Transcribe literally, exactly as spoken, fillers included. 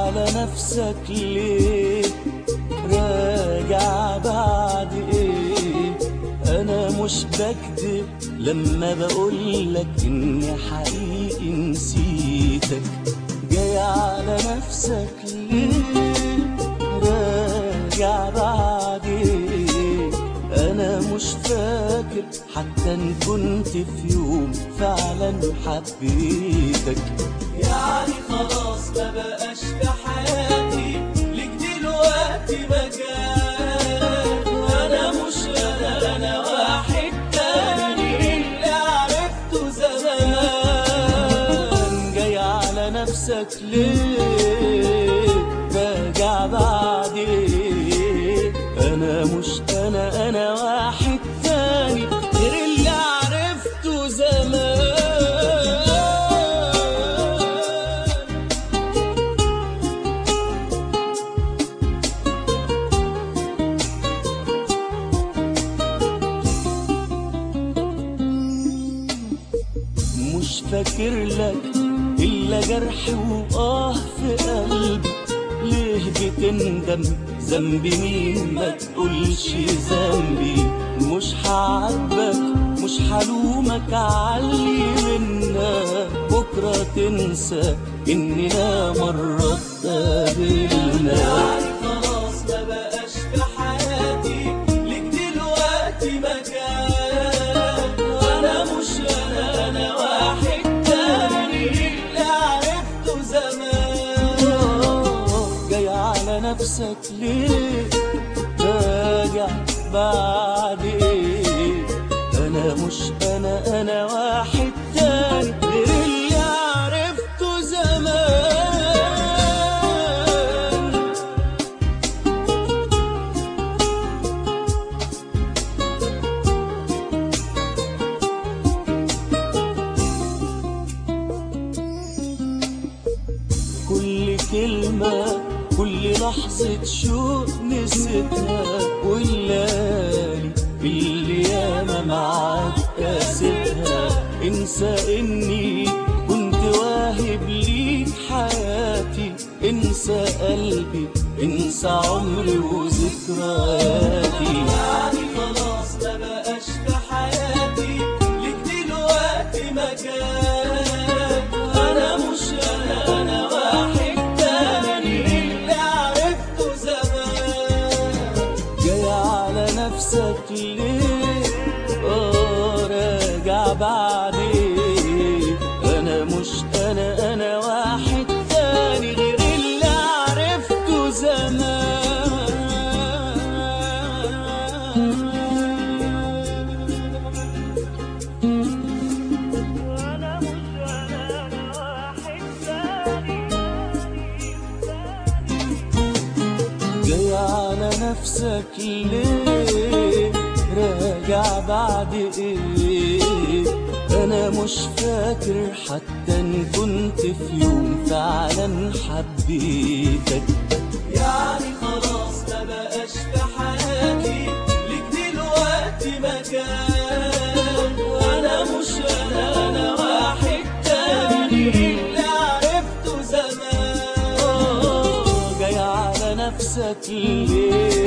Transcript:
على نفسك ليه؟ راجع بعد ايه؟ انا مش بكدب لما بقولك اني حقيقي نسيتك. جاي على نفسك ليه؟ راجع بعد ايه؟ انا مش فاكر حتى ان كنت في يوم فعلا حبيتك. يعني خلاص ما بقاش في حياتي ليك دلوقتي مكان. انا مش انا، انا واحد تاني اللي عرفته زمان. جاي على نفسك ليه؟ راجع بعد ايه؟ انا مش انا، انا واحد تاني غير اللي عرفته زمان. مش فاكر لك إلا جرح وآه في قلبي. ليه بتندم؟ ذنبي مين؟ ما تقولش ذنبي. مش هعاتبك، مش هلومك عاللي منا. بكرة تنسى إننا مرة اتقابلنا. يعني خلاص ما بقاش في حياتي ليك دلوقتي مكان. أنا مش أنا، أنا واحد تاني اللي عرفته زمان. جاي على نفسك ليه؟ راجع بعد ايه؟ انا مش انا، انا واحد تاني غير اللي عرفته زمان. كل كلمة، كل لحظة شوق نسيتها، والليالي اللي ياما معاك قاسيتها. انسى اني كنت واهب ليك حياتي. انسى قلبي، انسى عمري وذكرياتي. يعني خلاص ما بقاش في حياتي ليك دلوقتي مكان. انا مش انا، انا واحد تاني اللي عرفته زمان. جاي على نفسك ليه؟ اه راجع بعد ايه؟ انا مش انا، انا واحد تاني غير اللي عرفته زمان. جاي على نفسك ليه؟ راجع بعد ايه؟ انا مش فاكر حتى ان كنت في يوم فعلا حبيتك. يعني خلاص ما بقاش في حياتي ليك دلوقتي مكان. انا مش انا، انا واحد تاني اللي عرفته زمان. جاي على نفسك ليه؟